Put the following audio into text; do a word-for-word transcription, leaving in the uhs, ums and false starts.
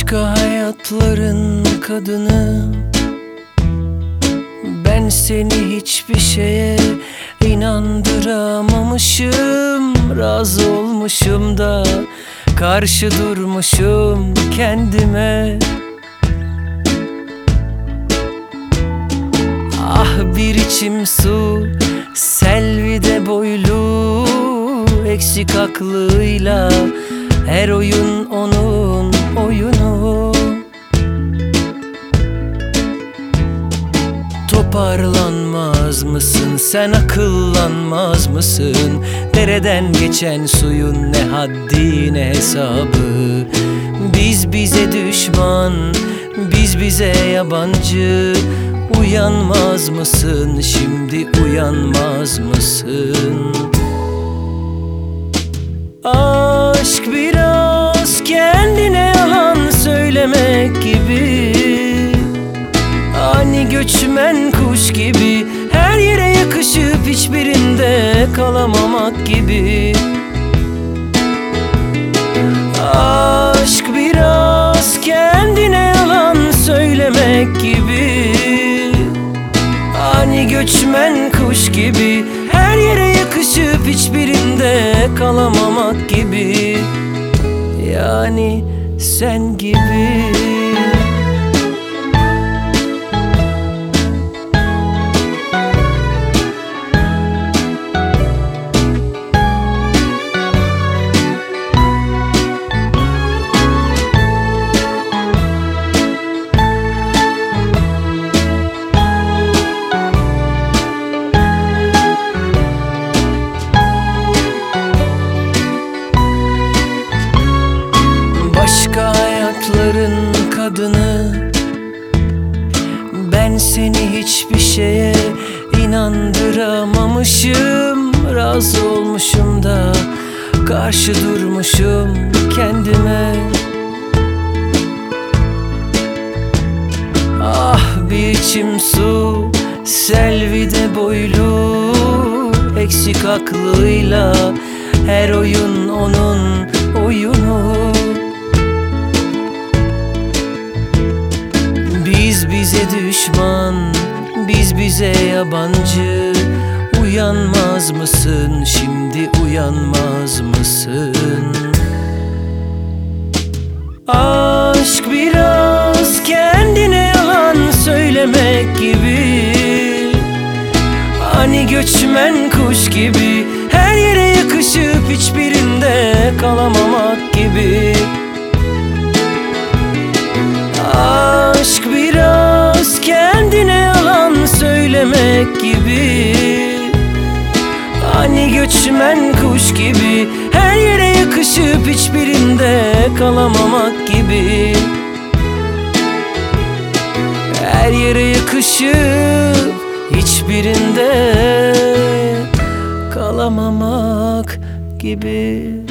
Başka hayatların kadını, ben seni hiçbir şeye inandıramamışım. Razı olmuşum da karşı durmuşum kendime. Ah bir içim su, Selvi'de boylu, eksik aklıyla her oyun onun oyunu. Toparlanmaz mısın sen, akıllanmaz mısın? Dereden geçen suyun ne haddi ne hesabı. Biz bize düşman, biz bize yabancı. Uyanmaz mısın şimdi, uyanmaz mısın? Aşk biraz kendine yalan söylemek gibi, ani göçmen kuş gibi, her yere yakışıp hiçbirinde kalamamak gibi. Aşk biraz kendine yalan söylemek gibi, ani göçmen kuş gibi, her yere yakışıp hiçbirinde kalamamak gibi. Yani sen gibi. Başka hayatların kadını, ben seni hiçbir şeye inandıramamışım. Razı olmuşum da karşı durmuşum kendime. Ah bir içim su, Selvi'de boylu, eksik aklıyla her oyun onun oyunu. Biz bize düşman, biz bize yabancı. Uyanmaz mısın şimdi, uyanmaz mısın? Aşk biraz kendine yalan söylemek gibi, ani göçmen kuş gibi, her yere yakışıp hiçbirinde kalamamak gibi. Aşk biraz kendine yalan söylemek gibi, ani göçmen kuş gibi, her yere yakışıp hiçbirinde kalamamak gibi. Her yere yakışıp hiçbirinde kalamamak gibi.